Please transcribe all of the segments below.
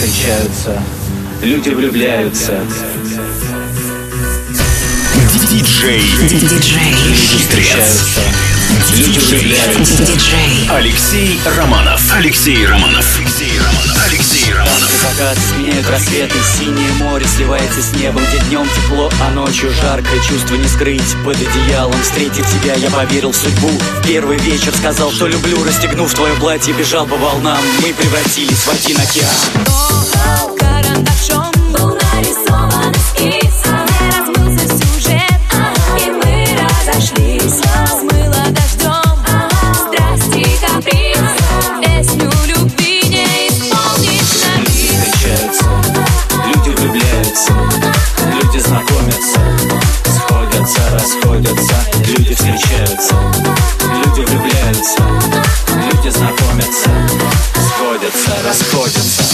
встречаются, люди влюбляются. Диджей Встречаются, люди влюбляются. Алексей Романов. Закат сменяют рассветы, синее море сливается с небом, где днем тепло, а ночью жарко. Чувство не скрыть под одеялом. Встретив тебя, я поверил в судьбу. В первый вечер сказал, что люблю. Расстегнув твое платье, бежал по волнам. Мы превратились в один океан. Карандашом был нарисован эскиз, не размылся сюжет, и мы разошлись. Смыло дождем страсти каприз, песню любви не исполнишь на бис. Встречаются, люди влюбляются, люди знакомятся, сходятся, расходятся, люди встречаются, люди влюбляются, люди знакомятся, сходятся, расходятся.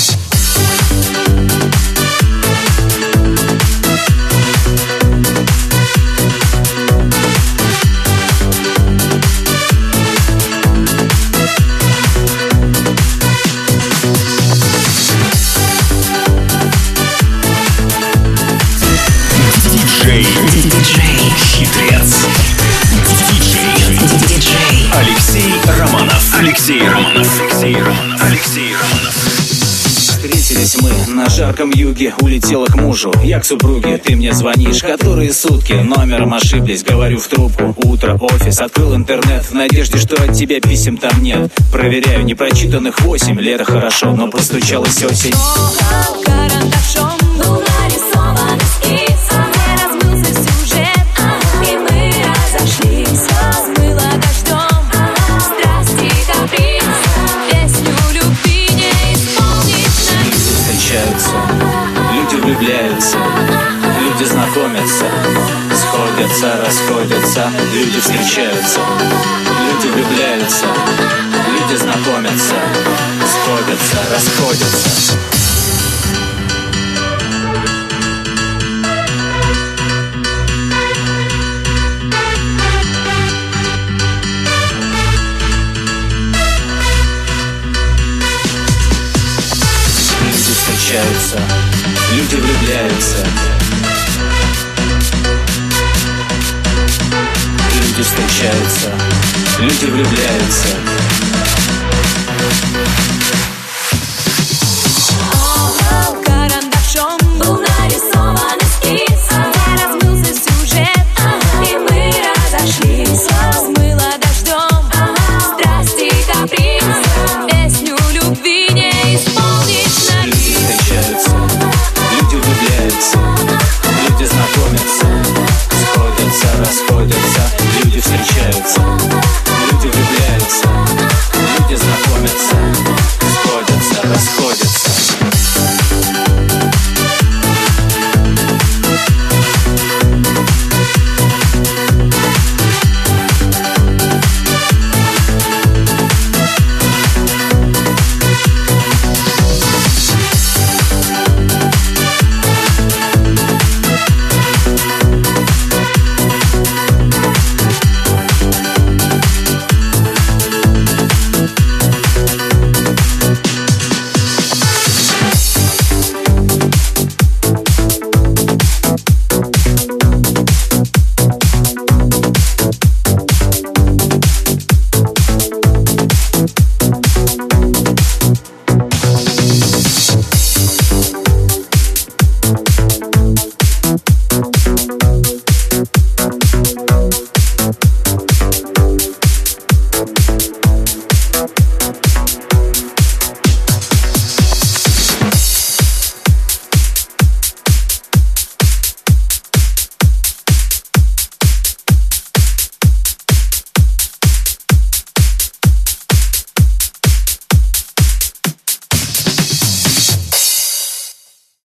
Диджей Хитрец. Диджей Алексей Романов. Встретились мы на жарком юге, улетела к мужу. Я к супруге, ты мне звонишь, которые сутки. Номером ошиблись, говорю в трубку. Утро, офис, открыл интернет в надежде, что от тебя писем там нет. Проверяю, непрочитанных 8, лето хорошо, но постучалась осень. Карандашом был нарисован эскиз, не размылся сюжет, и мы разошлись. Смыло дождем страсти каприз, песню любви не исполнишь на бис. Встречаются, люди влюбляются, люди знакомятся, сходятся, расходятся, люди встречаются, люди влюбляются, люди знакомятся, сходятся, расходятся. Люди встречаются, люди влюбляются, люди встречаются, люди влюбляются.